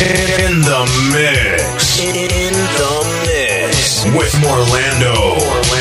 In the mix. In the mix. With Morlando.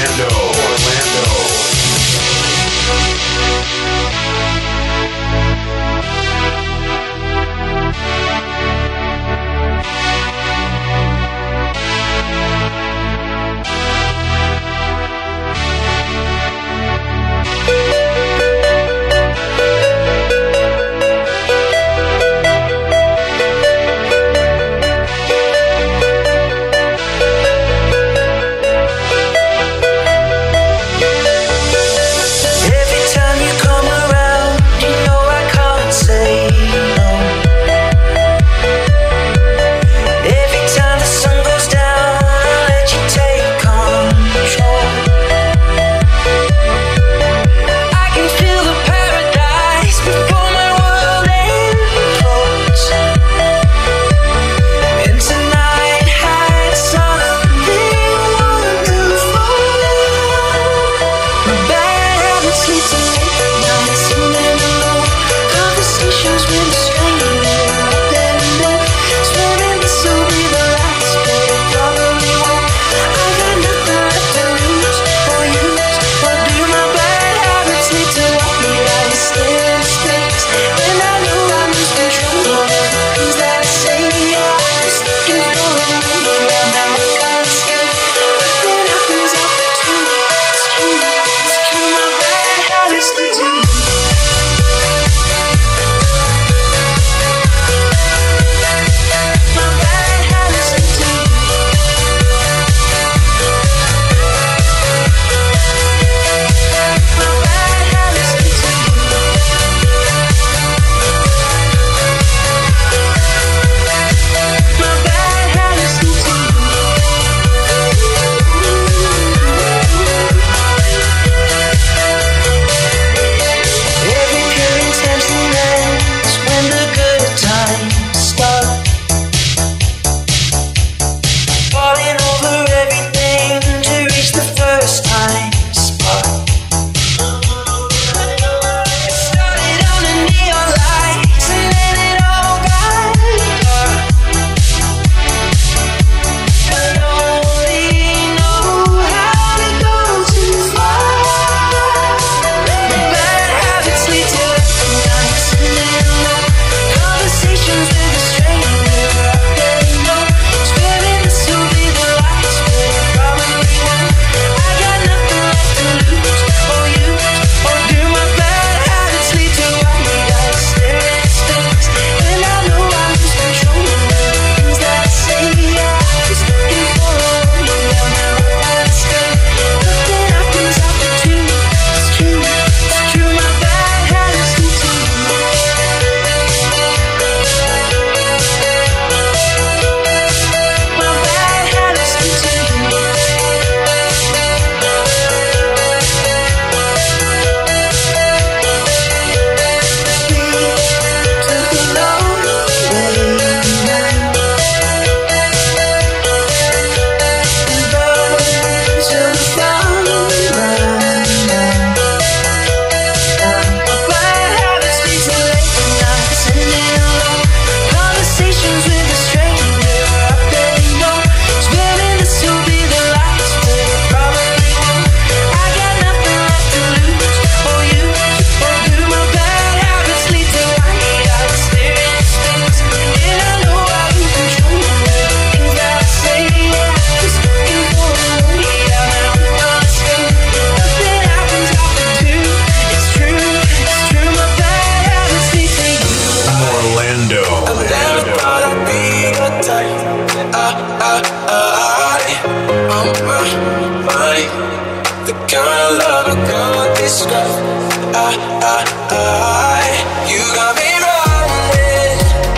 You got me running,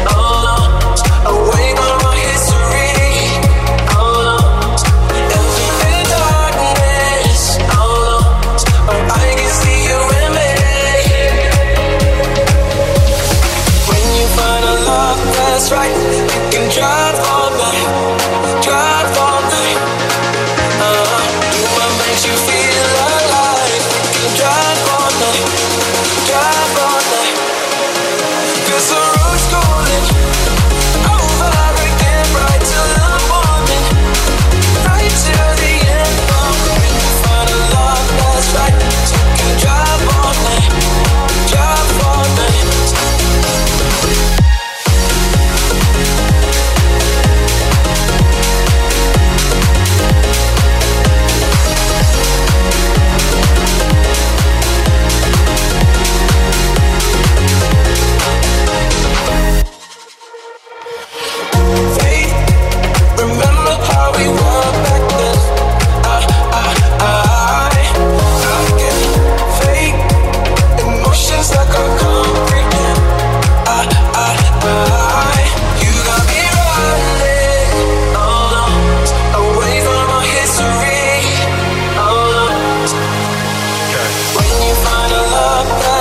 away from my history, and deep in darkness, I can see you in me. When you find a love that's right, you can drive all night, drive all night. Do what makes you feel alive, you can drive all night, drive all night.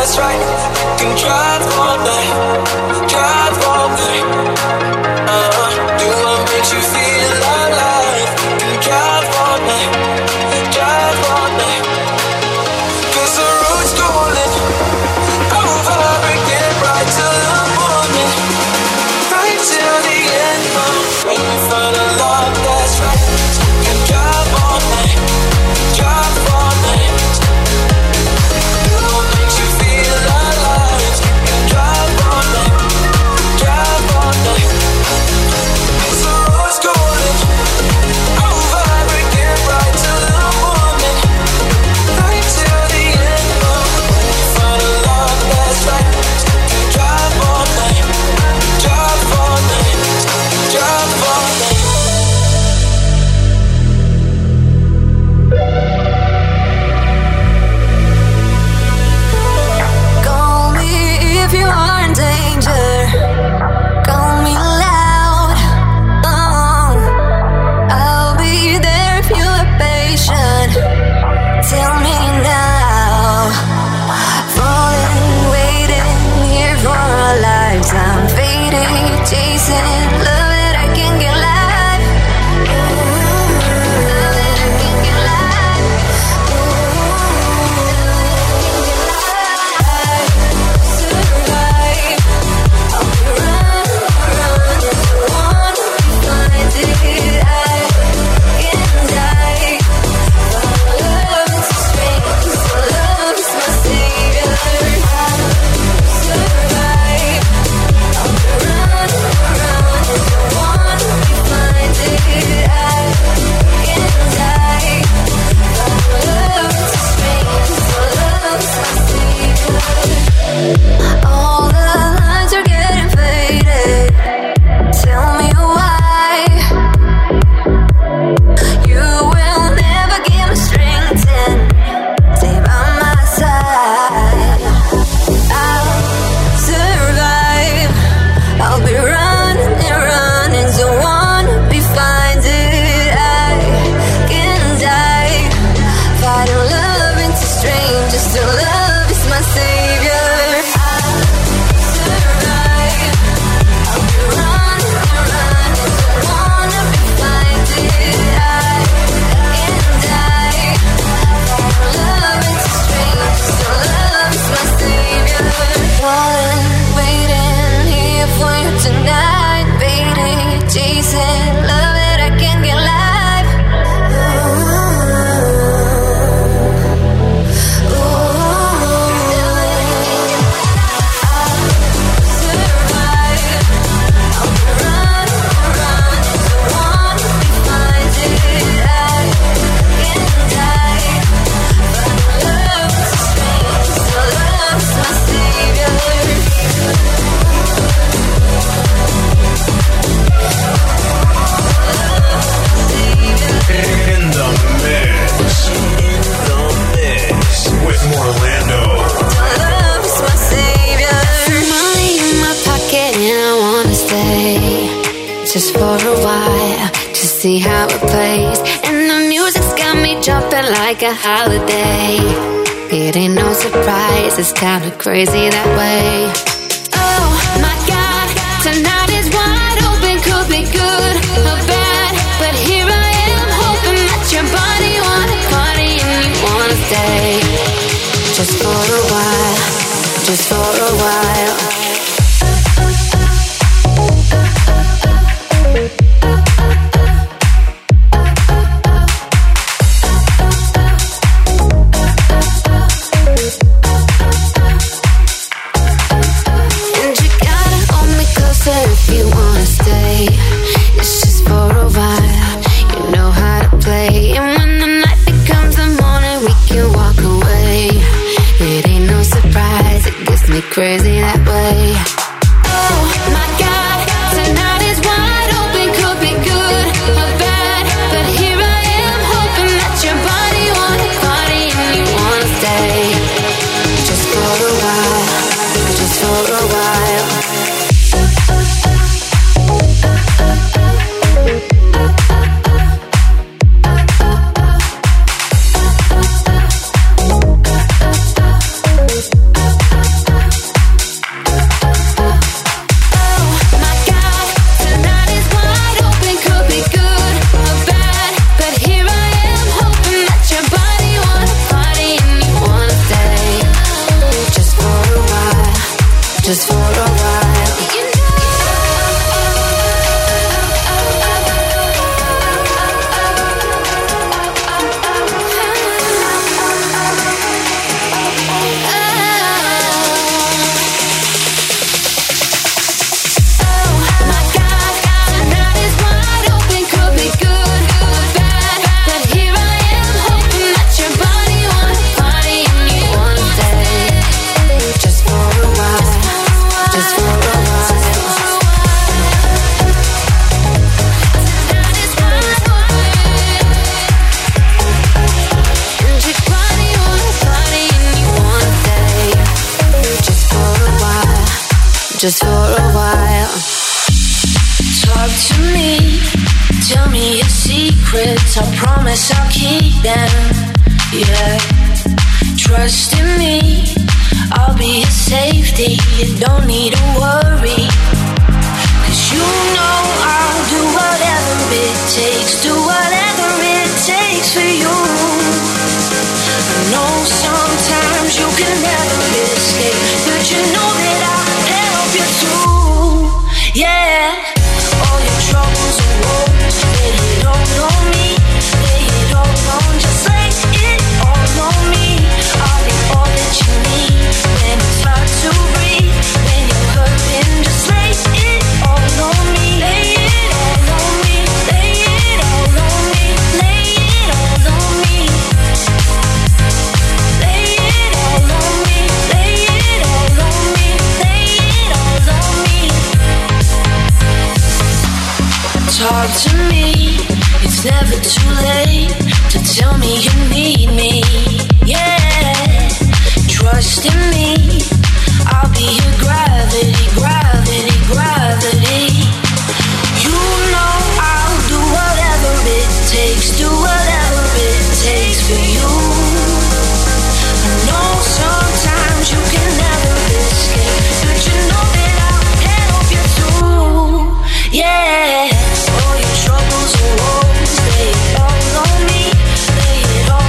that's right. You can drive all night, drive all night. Do what makes you feel alive. You can drive all night, drive all night. 'Cause the road's calling over again, right till the morning, right till the end. When you find a love that's right, you can drive all night, drive all night. Do what makes you feel alive. You can drive all night, drive all night. 'Cause the road's calling over again, right till the morning, right till the end. When you find a love that's right, you can drive all night, drive all night, drive all night. Call me if you are in danger. Call me loud. Oh, I'll be there if you are patient. Tell me now. Falling, waiting here for our lives. I'm fading, chasing love that I can't get live. Love that I can't get live. Survive. I'll be running, running. The one who finds it, I can die. Love is so strange, so love is my savior. Survive. I'll be running, running. The one who finds it, I can die. Love is so strange, so love is my savior. All the lines are getting faded. Tell me why. You will never give me strength and stay by my side. I'll survive. I'll be running and running. So one who finds it, I can die. Fighting love into strangers till love is my savior. Survive. I'll be running and running. So one who finds it, I can die. Fighting love into strangers till love is my savior. Falling, waiting here for you tonight, waiting, chasing love that I can't get live. Survive. I'll be running, running. So one who finds it, I can die. But love is so strange, so love is my savior. In the mix with Morlando. Love is my savior. Money in my pocket and I wanna stay just for a while to see how it plays. And the music's got me jumping like a holiday. It ain't no surprise, it's kinda crazy that way. Oh my God, tonight is wide open, could be good or bad, but here I am hoping that your body wanna party and you wanna stay just for a while, just for a while. And you gotta hold me closer if you wanna stay. It's just for a while. You know how to play. And when the night becomes the morning, we can walk away. It ain't no surprise, it gets me crazy that way. Oh my God, tonight is wide open, could be good or bad, but here I am hoping that your body wanna party and you wanna stay just for a while, just for a while. just for a while. Just for a while. Talk to me, tell me your secrets. I promise I'll keep them. Yeah, trust in me, I'll be your safety. You don't need to worry, 'cause you know I'll do whatever it takes. Do whatever it takes for you. I know sometimes you can never escape, but you know that I'll help you through. Yeah, all your troubles and woes, lay it all on me. Lay it all on, just lay it all on me. I'll be all that you need when it's hard to breathe. When you're hurting, just lay it all on me. Lay it all on me. Lay it all on me. Lay it all on me. Lay it all on me. Lay it all on me. Lay it all on me. Talk to me, it's never too late to tell me you need me. Yeah, trust in me, I'll be your gravity, gravity, gravity. You know I'll do whatever it takes, do whatever it takes for you. I know sometimes you can never escape, but you know that I'll help you through. Yeah, all your troubles and woes, lay it all on me. Lay it all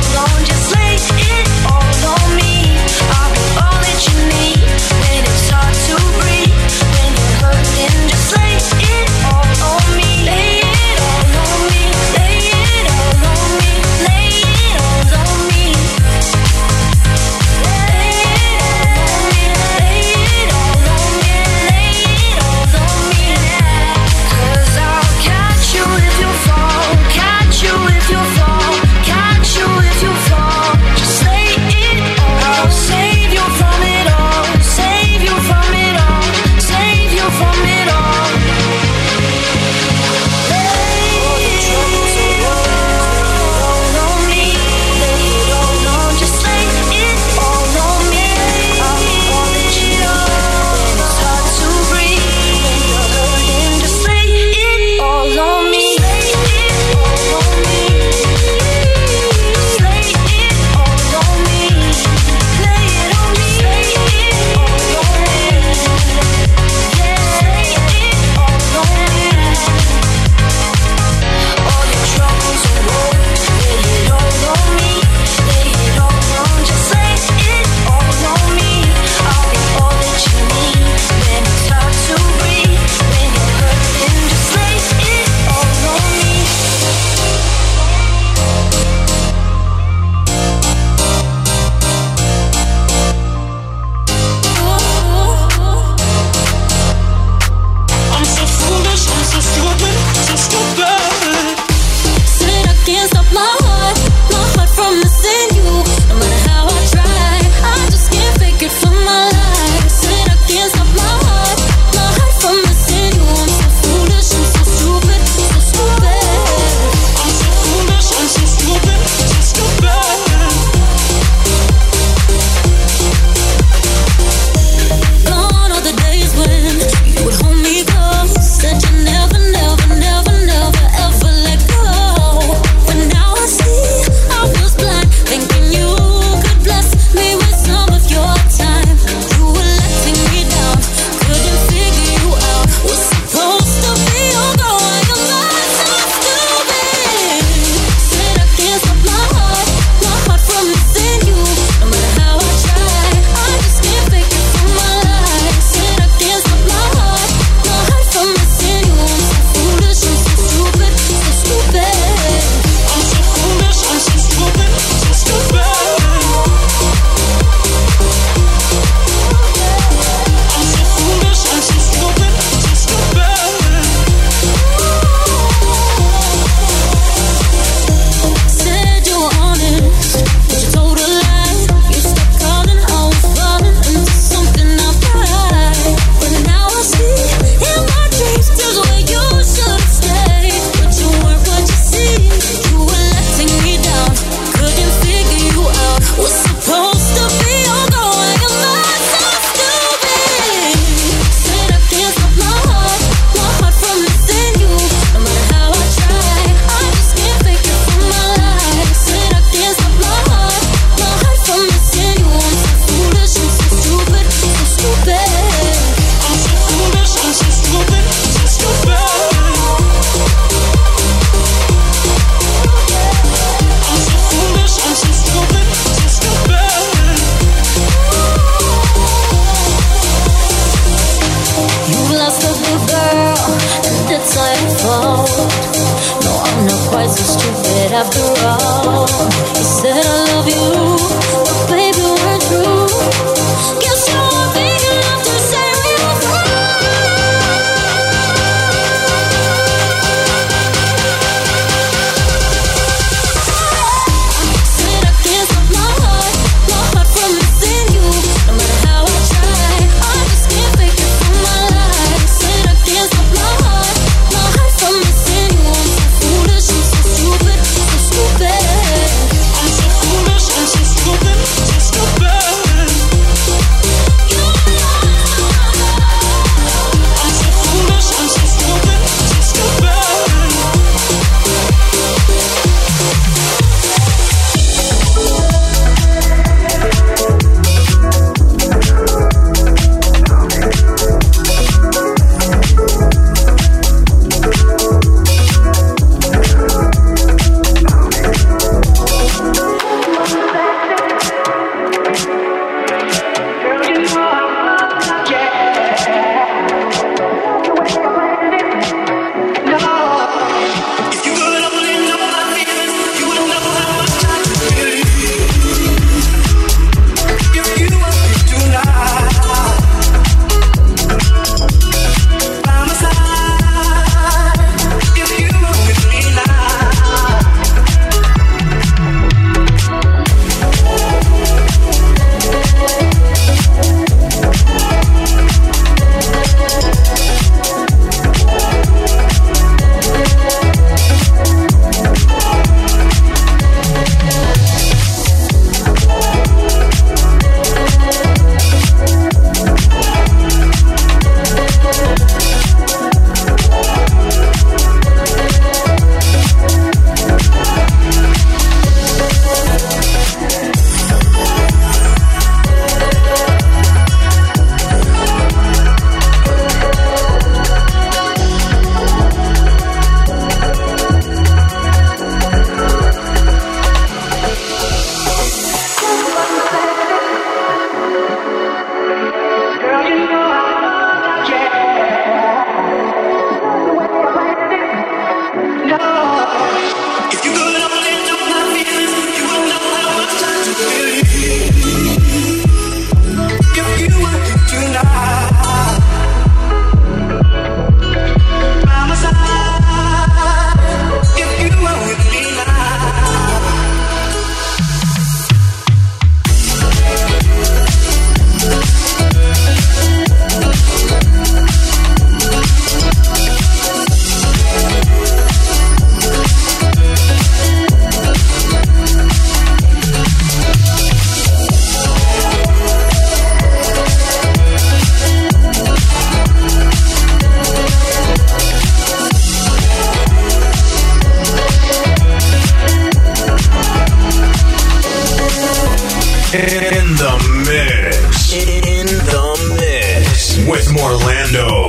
mix. In the mix with Morlando.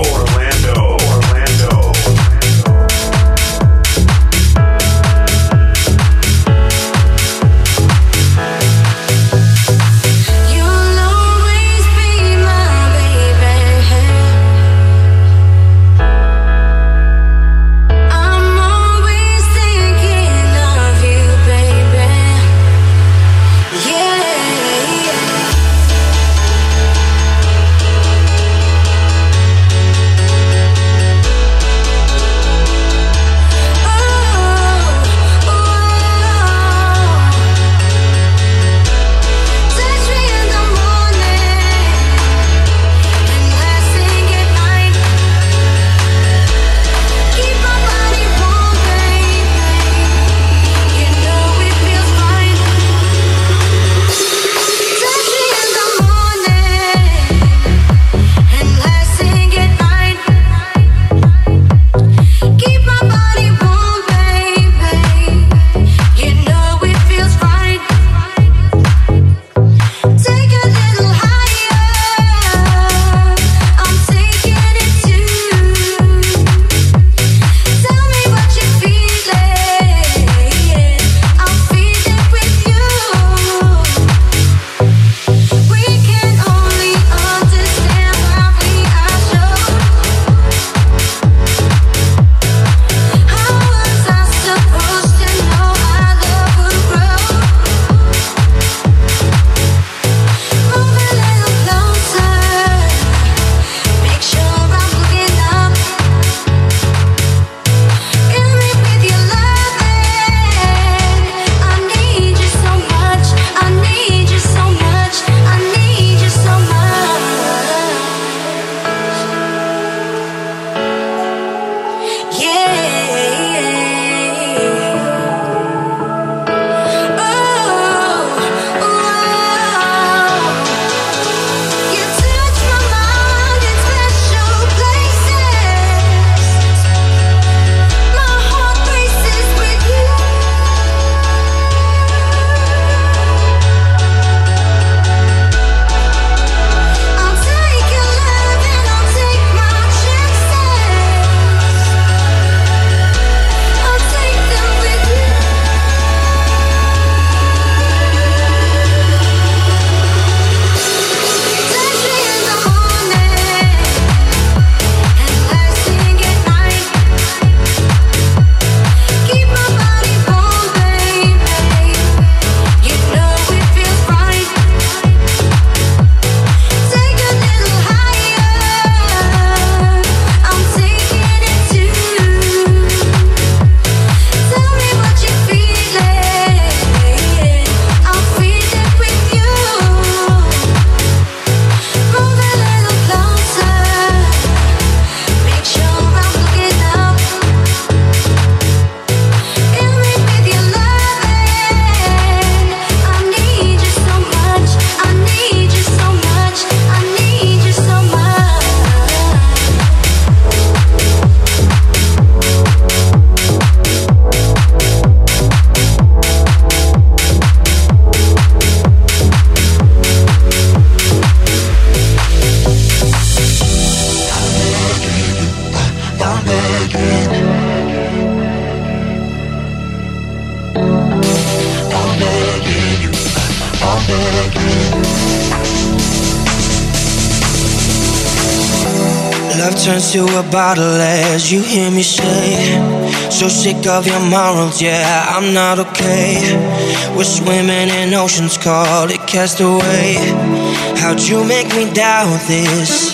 Love turns to a bottle as you hear me say, so sick of your morals, yeah, I'm not okay. We're swimming in oceans, call it castaway. How'd you make me doubt this?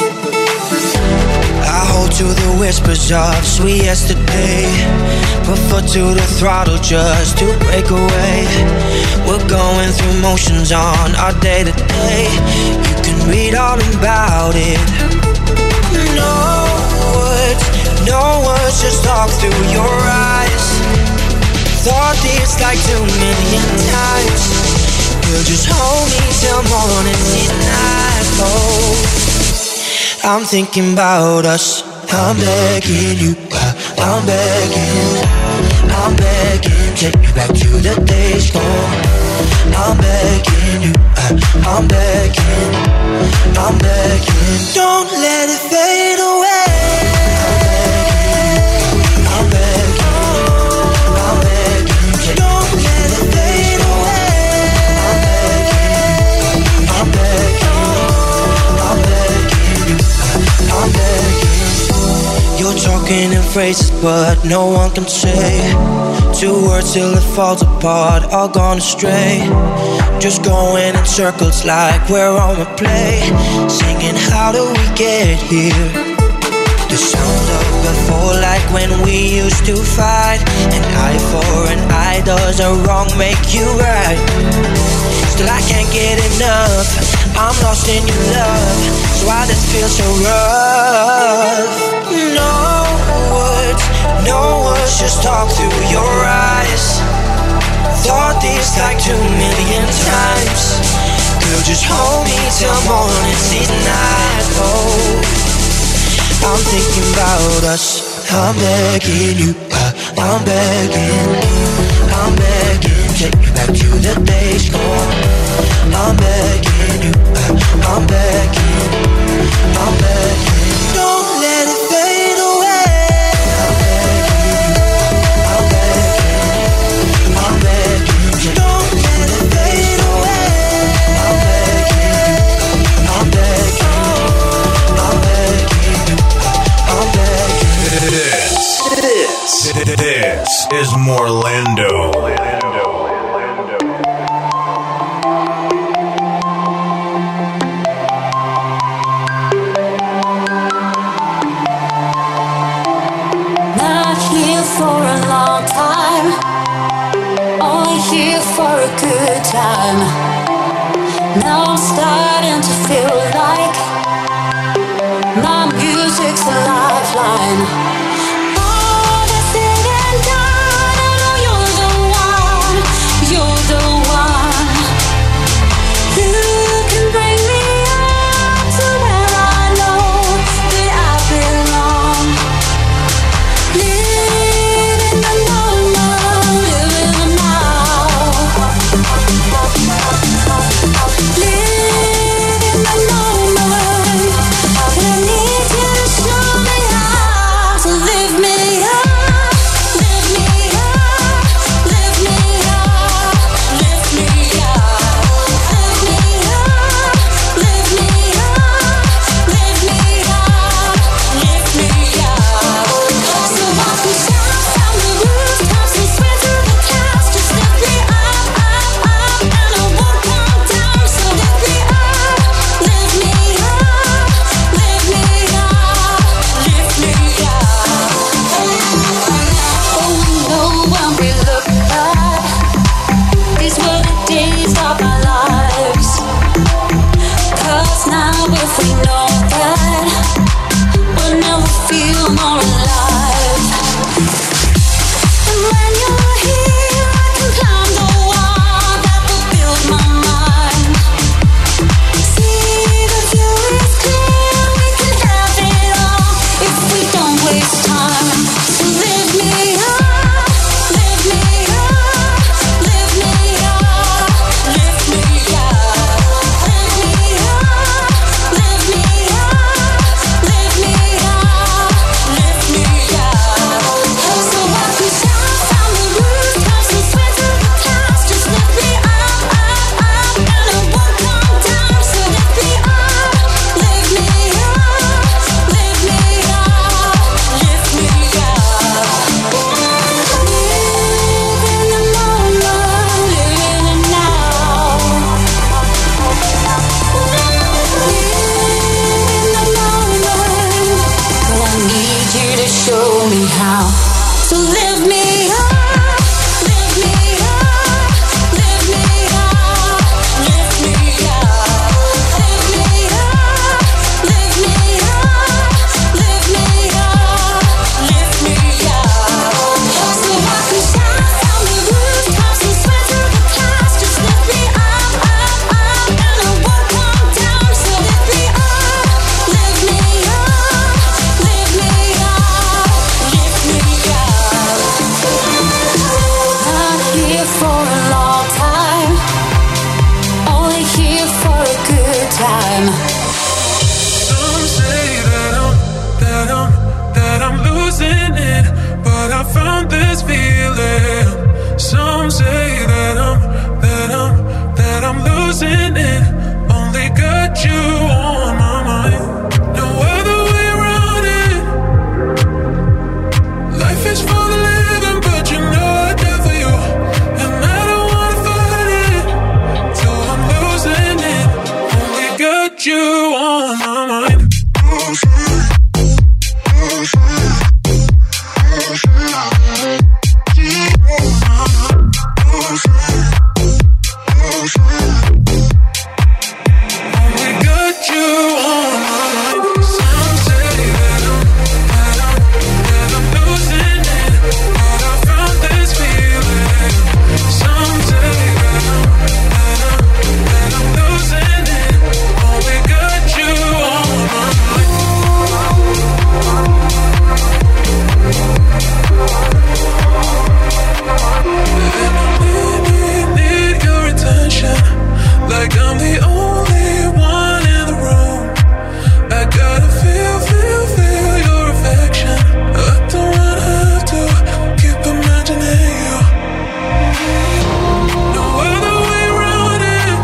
I hold to the whispers of sweet yesterday, put foot to the throttle just to break away. We're going through motions on our day to day. You can read all about it. No words, just talk through your eyes. Thought this like 2 million times. You'll just hold me till morning tonight. Oh, I'm thinking about us. I'm begging you, I'm begging, take me back to the days gone. I'm begging you, I'm begging, I'm begging. Don't let it fade away. I'm begging, I'm begging. Don't let it fade away. I'm begging, I'm begging you, I'm begging. You're talking in phrases, but no one can say 2 words till it falls apart, all gone astray. Just going in circles like we're on a play, singing how do we get here? The sound of before, like when we used to fight. An eye for an eye, does a wrong make you right? Still I can't get enough, I'm lost in your love. So why does it feel so rough? No words, just talk through your eyes. Thought this like 2 million times. Girl, just hold me till morning, see the night. Oh, I'm thinking about us. I'm begging you, I'm begging, I'm begging. Take me back to the days gone. I'm begging you, I'm begging, I'm begging. Don't let it fade away. I'm begging you, I'm begging, I'm begging. Don't let it fade away. I'm begging, I'm begging, I'm begging, I'm begging. This is Morlando. Not here for a long time, only here for a good time. Now I'm starting to feel like my music's a lifeline. All that's said and done, I know you're the one, you're the one. You can bring me up to where I know that I belong. Live in the moment, live in the now. Live in the moment, but I need you to show me how to lift me up, lift me up, lift me up, lift me up, lift me up, lift me up, lift me up, lift me up. So I can shout from the rooftops and swear to the clouds, just lift me up, up, up, and I won't come down. So lift me up, lift me up, lift me up, lift me up. Oh, we know when we look back, these were the days of our lives. 'Cause now if we know that, we'll never feel more alive. And when you're here, I can climb the wall that will build my mind. See, the view is clear, we can have it all if we don't waste time. So lift me up, lift me up, lift me up, lift me up, lift me up, lift me up, lift me up, lift me up. So I can shout from the rooftops and swear to the time. Some say that I'm losing it, but I found this feeling. Some say that I'm losing it. Only got you on my mind. No other way around it. Life is for the living, but you know I die for you, and I don't wanna fight it. So I'm losing it. Only got you on my mind. Like I'm the only one in the room. I gotta feel your affection. I don't wanna have to keep imagining you. No other way around it.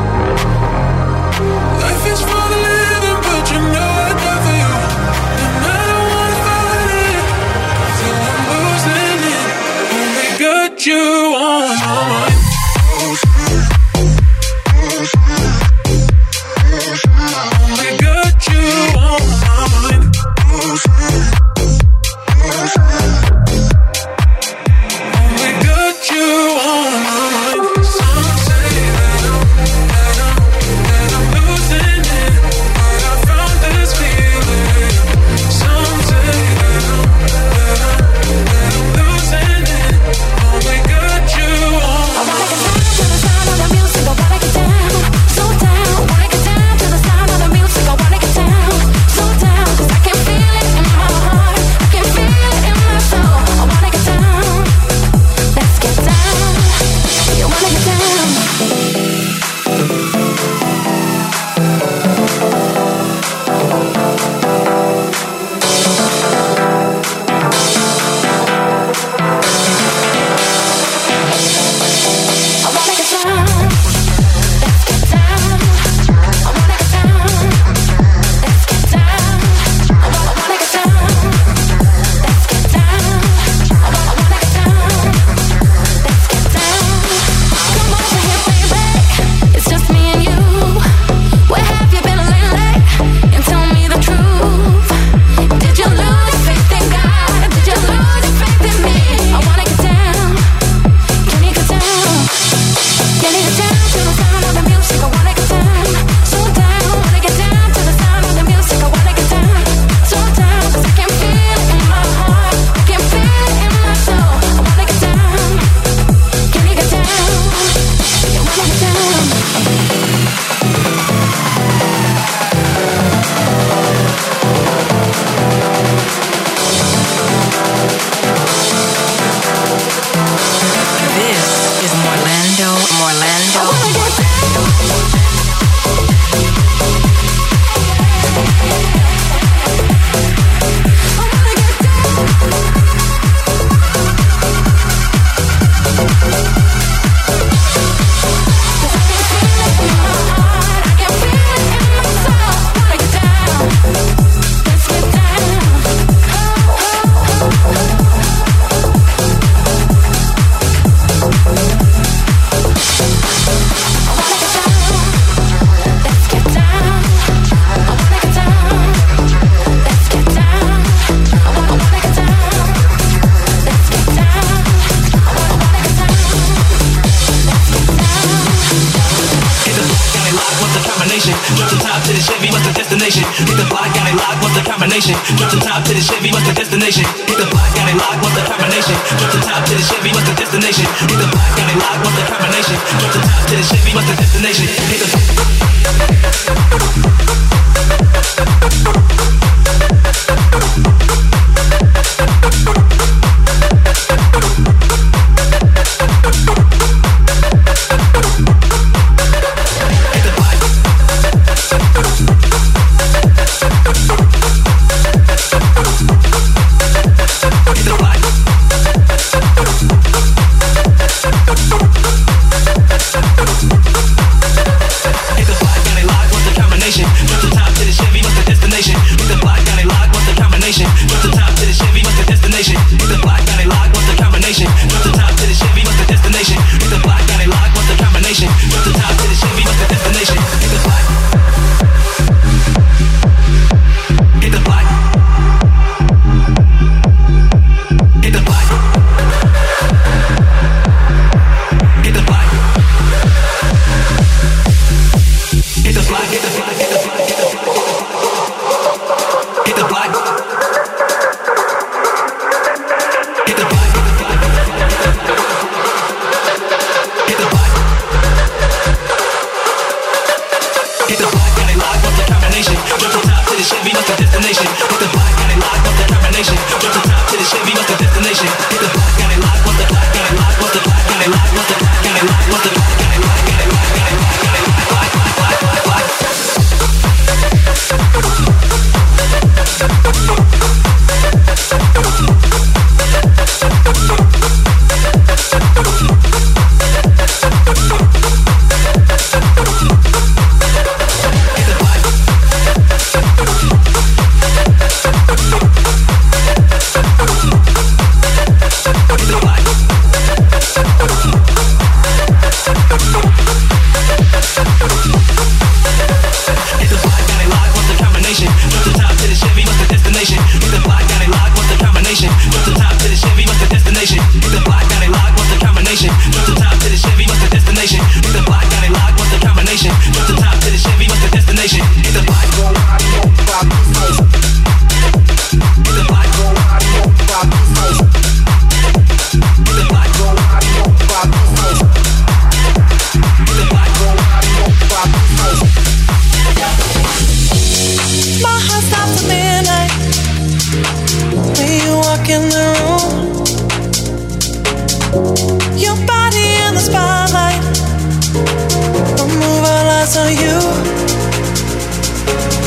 Life is for the living, but you know I die for you, and I don't wanna fight it. So I'm losing it. Only got you on my mind. Only got you on my mind. Only got you on my mind. Some say that I'm losing it, but I found this feeling. Some say that I'm losing it. Only got you on my mind. To the sound of the music, I wanna get down, so down. Wanna get down to the sound of the music, I wanna get down, so down. 'Cause I can feel it in my heart, I can feel it in my soul. I wanna get down, let's get down. You wanna get down. I wanna get down, let's get down. I wanna get down, let's get down. I wanna get down, let's get down. I wanna get down, let's get down. Come over here, baby, it's just me and you. Where have you been lately? And tell me the truth. Did you lose faith in God? Did you lose faith in me? I wanna get down. Can you get down? Can you get down to the sound of the music? I wanna get down, so down. Wanna get down to the sound of the music. I wanna get down, so down. 'Cause I can feel it in my heart, I can feel it in my soul. I wanna get down. Can you get down? You wanna get down? This is Morlando. I wanna get down. I wanna get down. destination. Hit the block, got it locked, what's the combination? Drop the top to the Chevy, what's the destination? Hit the block, got it locked, what's the combination? Drop the top to the Chevy, what's the destination? Hit the block, got it locked, what's the combination? Drop the top to the Chevy, what's the destination? Hit the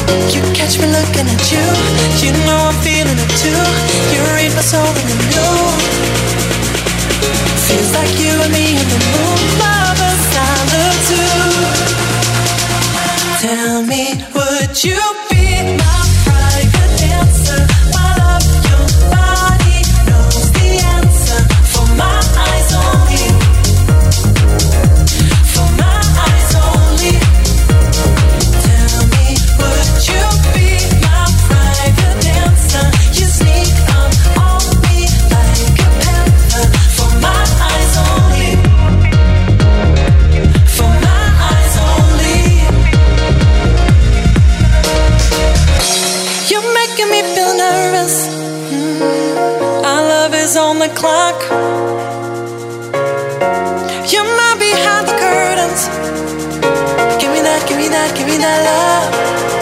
You catch me looking at you. You know I'm feeling it too. You read my soul in the blue. Feels like you and me in the moon, lovers silent too. Tell me, would you be my private dancer? My love, your body knows the answer. For my eyes only. For my eyes only. Tell me, would you be my private dancer? You sneak up on me like a panther. For my eyes only. For my eyes only. You're making me feel nervous. Our love is on the clock. You're my behind the curtains. Give me that, give me that, give me that love.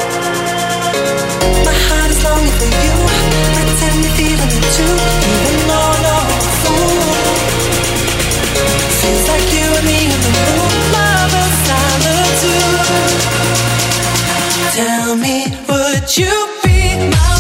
My heart is longing for you. Pretend you're feeling it too. Even though I know I'm a fool. Feels like you and me in the moon. Lovers silent too. Tell me, would you be my